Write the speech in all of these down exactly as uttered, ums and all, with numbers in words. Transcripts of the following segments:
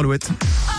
Alouette.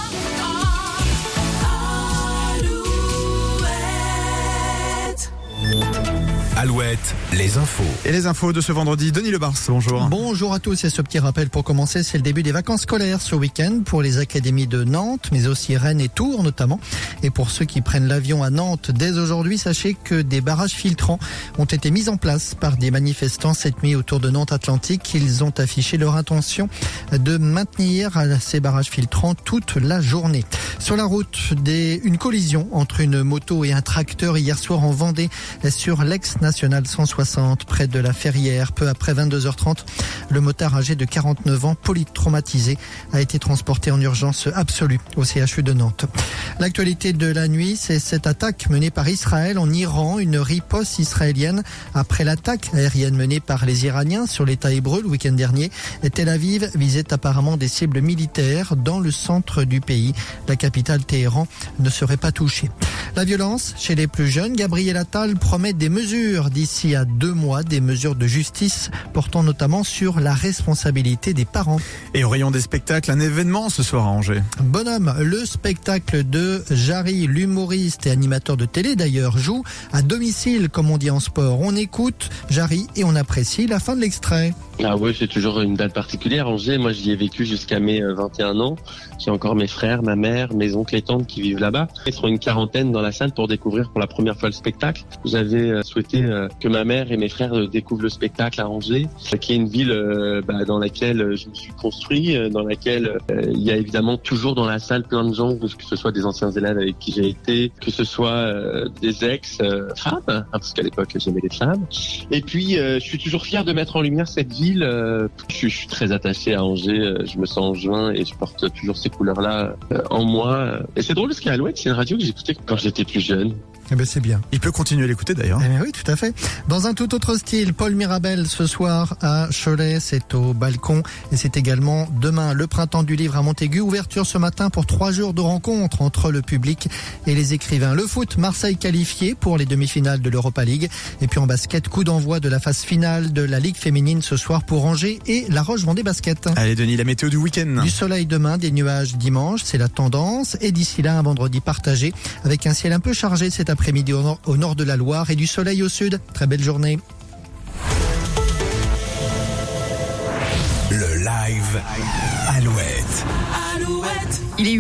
Alouette, les infos. Et les infos de ce vendredi, Denis Lebars, bonjour. Bonjour à tous, et ce petit rappel pour commencer, c'est le début des vacances scolaires ce week-end pour les académies de Nantes, mais aussi Rennes et Tours notamment. Et pour ceux qui prennent l'avion à Nantes dès aujourd'hui, sachez que des barrages filtrants ont été mis en place par des manifestants cette nuit autour de Nantes Atlantique. Ils ont affiché leur intention de maintenir ces barrages filtrants toute la journée. Sur la route, des, une collision entre une moto et un tracteur hier soir en Vendée sur l'ex-nationale cent soixante près de la Ferrière. Peu après vingt-deux heures trente, le motard âgé de quarante-neuf ans, polytraumatisé, a été transporté en urgence absolue au C H U de Nantes. L'actualité de la nuit, c'est cette attaque menée par Israël en Iran, une riposte israélienne après l'attaque aérienne menée par les Iraniens sur l'État hébreu le week-end dernier. Tel Aviv visait apparemment des cibles militaires dans le centre du pays. La capitale Téhéran ne serait pas touchée. La violence chez les plus jeunes, Gabriel Attal promet des mesures d'ici à deux mois, des mesures de justice portant notamment sur la responsabilité des parents. Et au rayon des spectacles, un événement ce soir à Angers. Bonhomme, le spectacle de Jarry, l'humoriste et animateur de télé d'ailleurs, joue à domicile comme on dit en sport. On écoute Jarry et on apprécie la fin de l'extrait. Ah ouais, c'est toujours une date particulière. Angers, moi j'y ai vécu jusqu'à mes vingt et un ans. J'ai encore mes frères, ma mère, mes oncles et tantes qui vivent là-bas. Ils seront une quarantaine dans la salle pour découvrir pour la première fois le spectacle. J'avais souhaité que ma mère et mes frères découvrent le spectacle à Angers, qui est une ville bah, dans laquelle je me suis construit, dans laquelle euh, il y a évidemment toujours dans la salle plein de gens, que ce soit des anciens élèves avec qui j'ai été, que ce soit euh, des ex-femmes, hein, parce qu'à l'époque j'aimais les femmes. Et puis euh, je suis toujours fier de mettre en lumière cette ville. Euh, je, je suis très attaché à Angers, je me sens angevin et je porte toujours ces couleurs-là euh, en moi. Et c'est drôle parce qu'à Alouette, c'est une radio que j'écoutais quand j'étais plus jeune. Eh ben c'est bien. Il peut continuer à l'écouter d'ailleurs. Eh bien oui, tout à fait. Dans un tout autre style, Paul Mirabel ce soir à Cholet, c'est au balcon. Et c'est également demain le printemps du livre à Montaigu. Ouverture ce matin pour trois jours de rencontres entre le public et les écrivains. Le foot, Marseille qualifié pour les demi-finales de l'Europa League. Et puis en basket, coup d'envoi de la phase finale de la Ligue féminine ce soir pour Angers et La Roche-Vendée Basket. Allez Denis, la météo du week-end. Du soleil demain, des nuages dimanche, c'est la tendance. Et d'ici là, un vendredi partagé avec un ciel un peu chargé cet après-midi au nord, au nord de la Loire et du soleil au sud. Très belle journée. Le live Alouette. Alouette. Il est